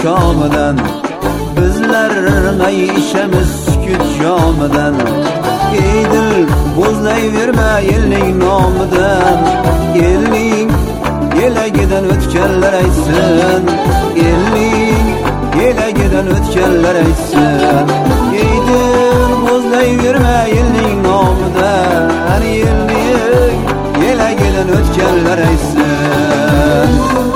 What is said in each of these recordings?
komidan, bizlar maishamiz sukut jomidan. Ey dil bo'zlayverma elning nomidan, elning elagidan o'tganlar aytsin, elning elagidan o'tganlar aytsin. Ey dil bo'zlayverma elning nomidan, elning elagidan o'tganlar aytsin.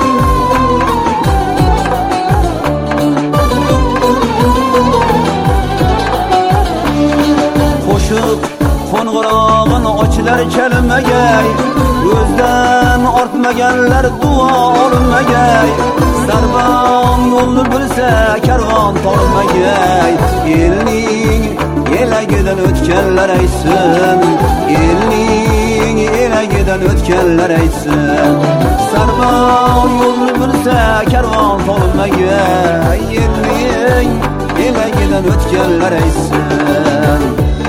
Qo'shiq qo'ng'irog'in ochilar chalimagay, o'zdan ortmaganlar duo olmagay. Sarbon yo'lni bilsa karvon tolmagay, elning elagidan o'tganlar aytsin, elning elagidan o'tganlar aytsin. Sarbon yo'lni bilsa karvon tolmagay, elning elagidan o'tganlar aytsin.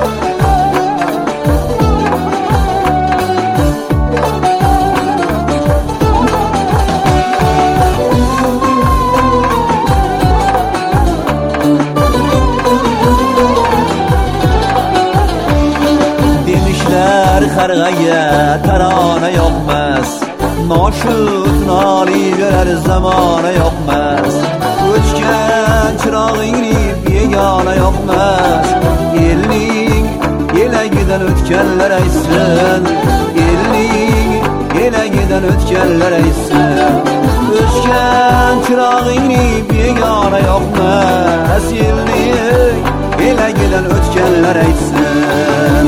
Qarg'aga tarona yoqmas, noshud noliverar zamona yoqmas. O'chgan chirog'ingni begona yoqmas, elning elagidan o'tganlar aytsin, elning elagidan o'tganlar aytsin. O'chgan chirog'ingni begona yoqmas, elning elagidan o'tganlar aytsin.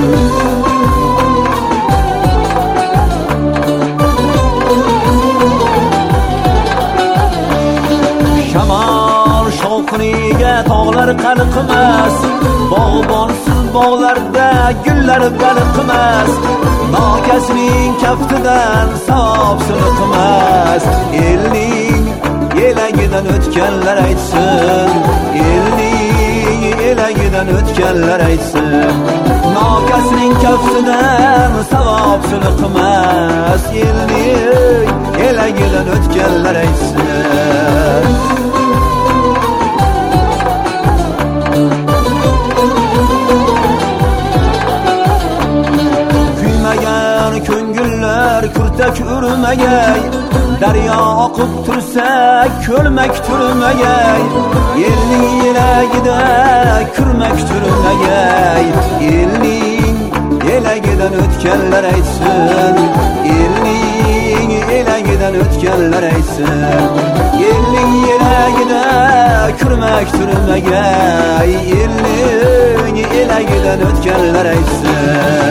Shamol shovqiniga tog'lar qaliqmas, bog'bonsiz bog'larda gullar baliqmas. Nokasning kaftidan savob siniqmas, elning elagidan o'tganlar aytsin, elning elagidan o'tganlar aytsin. Nokasning kaftidan savob siniqmas, elning elagidan o'tganlar aytsin. Ko'ngillar kurtak urmagay, daryo oqib tursa ko'lmak turmagay. Elning elagida kurmak turmagay, elning elagidan o'tganlar aytsin, elning elagidan o'tganlar aytsin. Elning elagida kurmak turmagay, elning elagidan o'tganlar aytsin.